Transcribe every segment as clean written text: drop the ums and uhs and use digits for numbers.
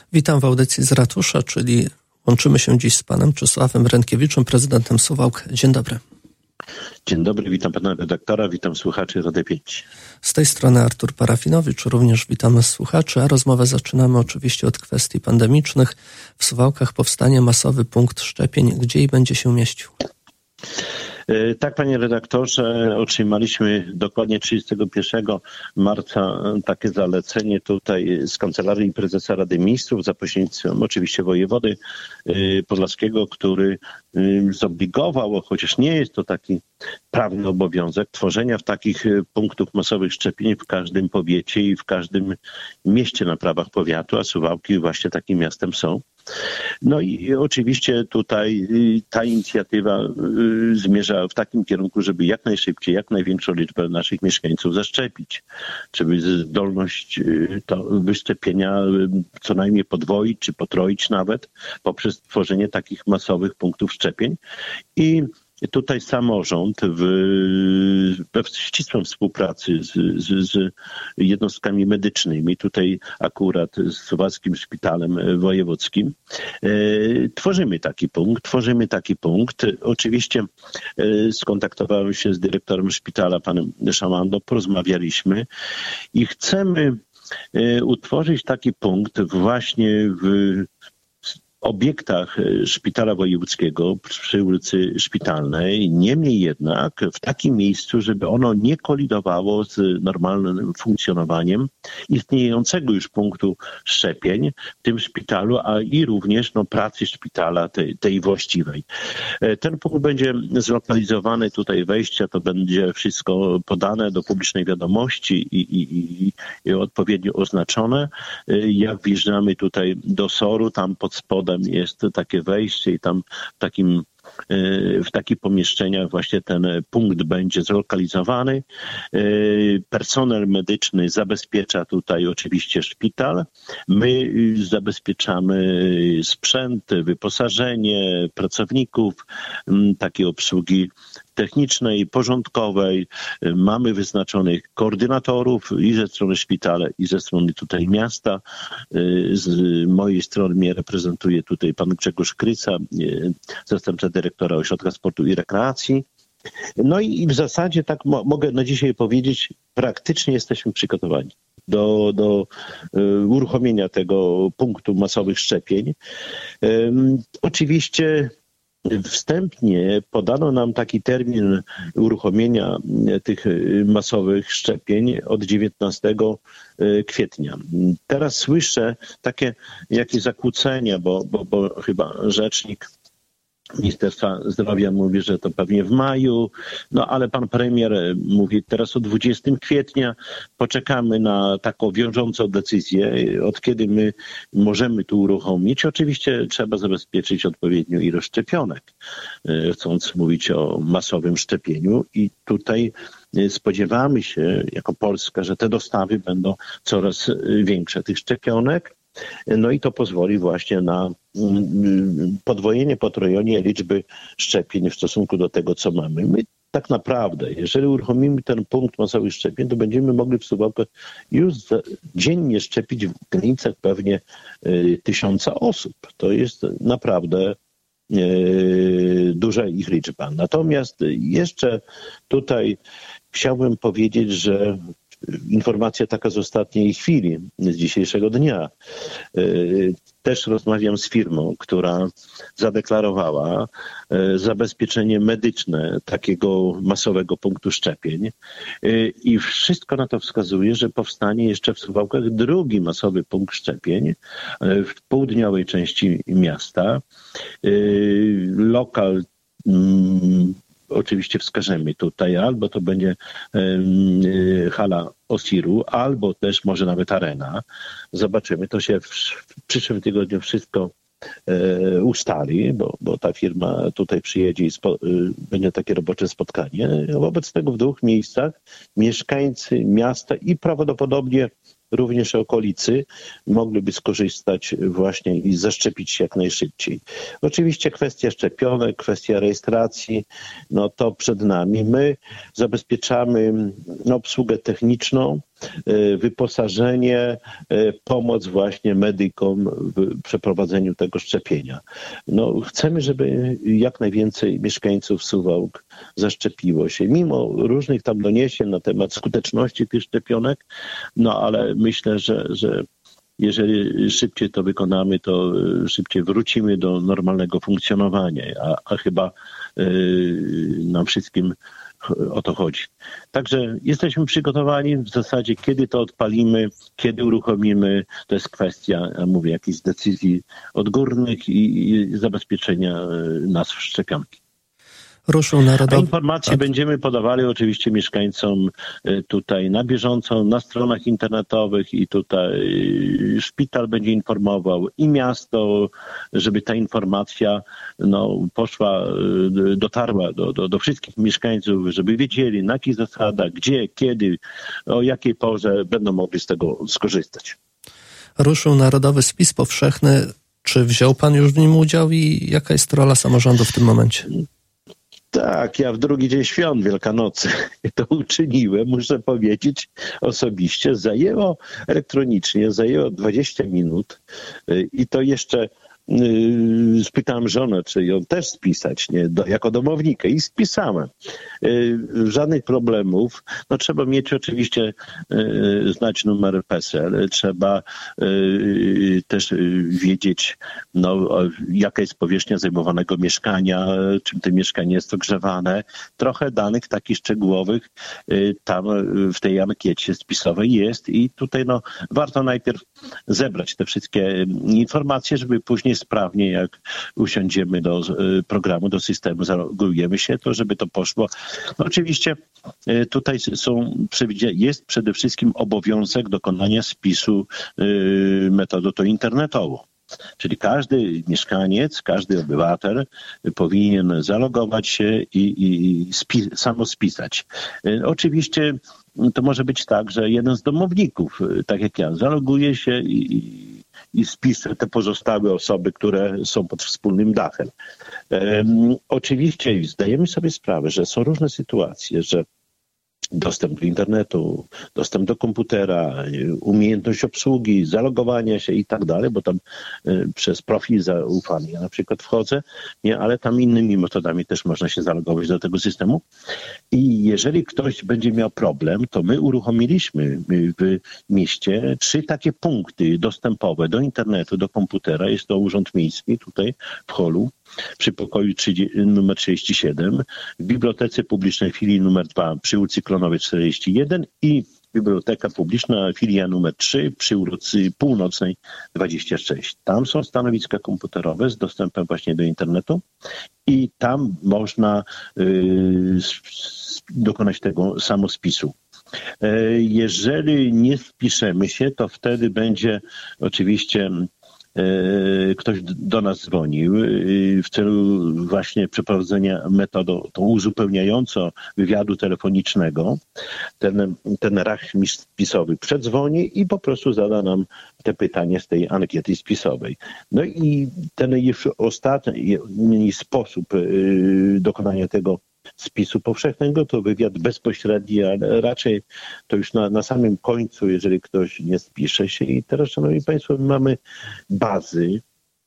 Witam w audycji z ratusza, czyli łączymy się dziś z panem Czesławem Rętkiewiczem, prezydentem Suwałk. Dzień dobry. Dzień dobry, witam pana redaktora, witam słuchaczy Radia 5. Z tej strony Artur Parafinowicz, również witamy słuchaczy, a rozmowę zaczynamy oczywiście od kwestii pandemicznych. W Suwałkach powstanie masowy punkt szczepień. Gdzie i będzie się mieścił? Tak, panie redaktorze, otrzymaliśmy dokładnie 31 marca takie zalecenie tutaj z Kancelarii Prezesa Rady Ministrów za pośrednictwem oczywiście wojewody podlaskiego, który zobligował, chociaż nie jest to taki prawny obowiązek, tworzenia takich punktów masowych szczepień w każdym powiecie i w każdym mieście na prawach powiatu, a Suwałki właśnie takim miastem są. No i oczywiście tutaj ta inicjatywa zmierza w takim kierunku, żeby jak najszybciej, jak największą liczbę naszych mieszkańców zaszczepić, żeby zdolność wyszczepienia co najmniej podwoić czy potroić nawet poprzez tworzenie takich masowych punktów szczepień. I tutaj samorząd we ścisłej współpracy z jednostkami medycznymi, tutaj akurat z Suwalskim Szpitalem Wojewódzkim, tworzymy taki punkt. Oczywiście skontaktowałem się z dyrektorem szpitala, panem Szamando, porozmawialiśmy i chcemy utworzyć taki punkt właśnie w obiektach Szpitala Wojewódzkiego przy ulicy Szpitalnej, niemniej jednak w takim miejscu, żeby ono nie kolidowało z normalnym funkcjonowaniem istniejącego już punktu szczepień w tym szpitalu, a i również pracy szpitala tej właściwej. Ten punkt będzie zlokalizowany tutaj wejścia, to będzie wszystko podane do publicznej wiadomości i odpowiednio oznaczone. Jak wjeżdżamy tutaj do SOR-u, tam pod spodem jest takie wejście i tam w takich pomieszczeniach właśnie ten punkt będzie zlokalizowany. Personel medyczny zabezpiecza tutaj oczywiście szpital. My zabezpieczamy sprzęt, wyposażenie pracowników, takiej obsługi technicznej, porządkowej. Mamy wyznaczonych koordynatorów i ze strony szpitala, i ze strony tutaj miasta. Z mojej strony mnie reprezentuje tutaj pan Grzegorz Kryca, zastępca dyrektora Ośrodka Sportu i Rekreacji. No i w zasadzie tak mogę na dzisiaj powiedzieć, praktycznie jesteśmy przygotowani do uruchomienia tego punktu masowych szczepień. Oczywiście wstępnie podano nam taki termin uruchomienia tych masowych szczepień od 19 kwietnia. Teraz słyszę takie jakieś zakłócenia, bo chyba rzecznik Ministerstwa Zdrowia mówi, że to pewnie w maju, ale pan premier mówi teraz o 20 kwietnia. Poczekamy na taką wiążącą decyzję, od kiedy my możemy tu uruchomić. Oczywiście trzeba zabezpieczyć odpowiednią ilość szczepionek, chcąc mówić o masowym szczepieniu i tutaj spodziewamy się jako Polska, że te dostawy będą coraz większe tych szczepionek. No i to pozwoli właśnie na podwojenie, potrojenie liczby szczepień w stosunku do tego, co mamy. My tak naprawdę, jeżeli uruchomimy ten punkt masowych szczepień, to będziemy mogli w Suwałkach już dziennie szczepić w granicach pewnie 1000 osób. To jest naprawdę duża ich liczba. Natomiast jeszcze tutaj chciałbym powiedzieć, że informacja taka z ostatniej chwili, z dzisiejszego dnia. Też rozmawiam z firmą, która zadeklarowała zabezpieczenie medyczne takiego masowego punktu szczepień i wszystko na to wskazuje, że powstanie jeszcze w Suwałkach drugi masowy punkt szczepień w południowej części miasta. Lokal oczywiście wskażemy tutaj, albo to będzie hala Osiru, albo też może nawet arena. Zobaczymy, to się w przyszłym tygodniu wszystko ustali, bo ta firma tutaj przyjedzie i będzie takie robocze spotkanie. Wobec tego w dwóch miejscach mieszkańcy miasta i prawdopodobnie również okolicy mogliby skorzystać właśnie i zaszczepić się jak najszybciej. Oczywiście kwestia szczepionek, kwestia rejestracji, to przed nami. My zabezpieczamy obsługę techniczną, wyposażenie, pomoc właśnie medykom w przeprowadzeniu tego szczepienia. No, chcemy, żeby jak najwięcej mieszkańców Suwałk zaszczepiło się, mimo różnych tam doniesień na temat skuteczności tych szczepionek, no ale myślę, że jeżeli szybciej to wykonamy, to szybciej wrócimy do normalnego funkcjonowania, a chyba nam wszystkim o to chodzi. Także jesteśmy przygotowani w zasadzie, kiedy to odpalimy, kiedy uruchomimy, to jest kwestia, ja mówię, jakichś decyzji odgórnych i zabezpieczenia nas w szczepionki. Ruszył narodowy. A informacje będziemy podawali oczywiście mieszkańcom tutaj na bieżąco, na stronach internetowych i tutaj szpital będzie informował i miasto, żeby ta informacja dotarła do wszystkich mieszkańców, żeby wiedzieli, na jakich zasadach, gdzie, kiedy, o jakiej porze będą mogli z tego skorzystać. Ruszył Narodowy Spis Powszechny. Czy wziął pan już w nim udział i jaka jest rola samorządu w tym momencie? Tak, ja w drugi dzień świąt Wielkanocy to uczyniłem, muszę powiedzieć osobiście. Elektronicznie zajęło 20 minut i to jeszcze spytałem żonę, czy ją też spisać, jako domownikę i spisałem. Żadnych problemów. No, trzeba mieć oczywiście znać numer PESEL, trzeba też wiedzieć, jaka jest powierzchnia zajmowanego mieszkania, czym to mieszkanie jest ogrzewane. Trochę danych takich szczegółowych tam w tej ankiecie spisowej jest i tutaj warto najpierw zebrać te wszystkie informacje, żeby później sprawnie, jak usiądziemy do programu, do systemu, zalogujemy się, to żeby to poszło. No oczywiście tutaj jest przede wszystkim obowiązek dokonania spisu metodą tą internetową. Czyli każdy mieszkaniec, każdy obywatel powinien zalogować się i samo spisać. Oczywiście to może być tak, że jeden z domowników, tak jak ja, zaloguje się i spisuje te pozostałe osoby, które są pod wspólnym dachem. Oczywiście zdajemy sobie sprawę, że są różne sytuacje, że dostęp do internetu, dostęp do komputera, umiejętność obsługi, zalogowania się i tak dalej, bo tam przez profil zaufany ja na przykład wchodzę, ale tam innymi metodami też można się zalogować do tego systemu. I jeżeli ktoś będzie miał problem, to my uruchomiliśmy w mieście 3 takie punkty dostępowe do internetu, do komputera. Jest to Urząd Miejski tutaj w holu przy pokoju numer 37, w Bibliotece Publicznej filii numer 2 przy ulicy Klonowej 41 i Biblioteka Publiczna filia numer 3 przy ulicy Północnej 26. Tam są stanowiska komputerowe z dostępem właśnie do internetu i tam można dokonać tego samospisu. Jeżeli nie wpiszemy się, to wtedy będzie oczywiście ktoś do nas dzwonił w celu właśnie przeprowadzenia metodą tą uzupełniającą wywiadu telefonicznego. Ten rachmistrz spisowy przedzwoni i po prostu zada nam te pytania z tej ankiety spisowej. No i ten już ostatni sposób dokonania tego spisu powszechnego to wywiad bezpośredni, ale raczej to już na samym końcu, jeżeli ktoś nie spisze się. I teraz, szanowni państwo, my mamy bazy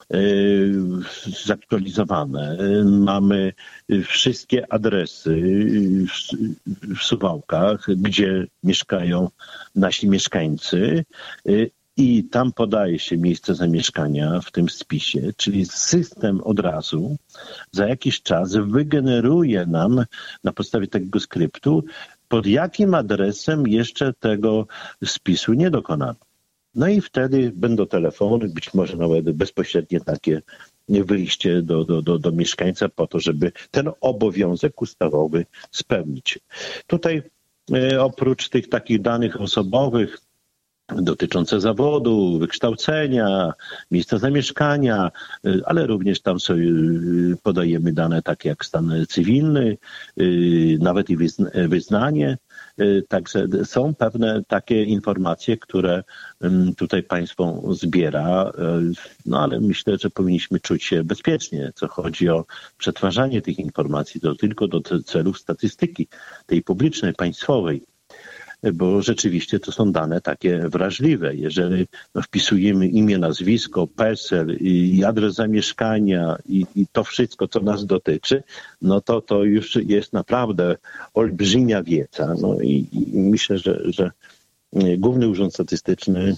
zaktualizowane, mamy wszystkie adresy w Suwałkach, gdzie mieszkają nasi mieszkańcy. I tam podaje się miejsce zamieszkania w tym spisie, czyli system od razu za jakiś czas wygeneruje nam na podstawie takiego skryptu, pod jakim adresem jeszcze tego spisu nie dokonano. No i wtedy będą telefony, być może nawet bezpośrednie takie wyjście do mieszkańca po to, żeby ten obowiązek ustawowy spełnić. Tutaj oprócz tych takich danych osobowych, dotyczące zawodu, wykształcenia, miejsca zamieszkania, ale również tam sobie podajemy dane takie jak stan cywilny, nawet i wyznanie. Także są pewne takie informacje, które tutaj państwo zbiera, no ale myślę, że powinniśmy czuć się bezpiecznie, co chodzi o przetwarzanie tych informacji, to tylko do celów statystyki, tej publicznej, państwowej. bo rzeczywiście to są dane takie wrażliwe. Jeżeli wpisujemy imię, nazwisko, PESEL i adres zamieszkania i to wszystko, co nas dotyczy, no to już jest naprawdę olbrzymia wiedza. No i myślę, że Główny Urząd Statystyczny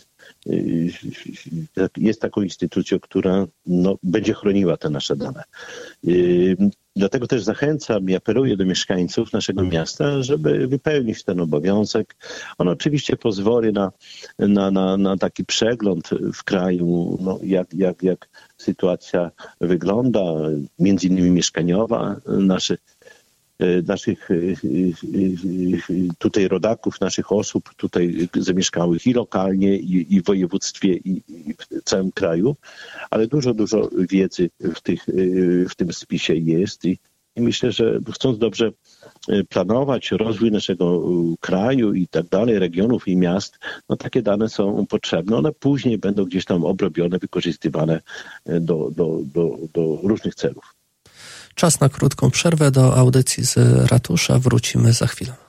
jest taką instytucją, która będzie chroniła te nasze dane. Dlatego też zachęcam i apeluję do mieszkańców naszego miasta, żeby wypełnić ten obowiązek. On oczywiście pozwoli na taki przegląd w kraju, jak sytuacja wygląda, między innymi mieszkaniowa, naszych tutaj rodaków, naszych osób tutaj zamieszkałych i lokalnie, i w województwie, i w całym kraju, ale dużo wiedzy w tym spisie jest i myślę, że chcąc dobrze planować rozwój naszego kraju i tak dalej, regionów i miast, takie dane są potrzebne. One później będą gdzieś tam obrobione, wykorzystywane do różnych celów. Czas na krótką przerwę. Do audycji z ratusza wrócimy za chwilę.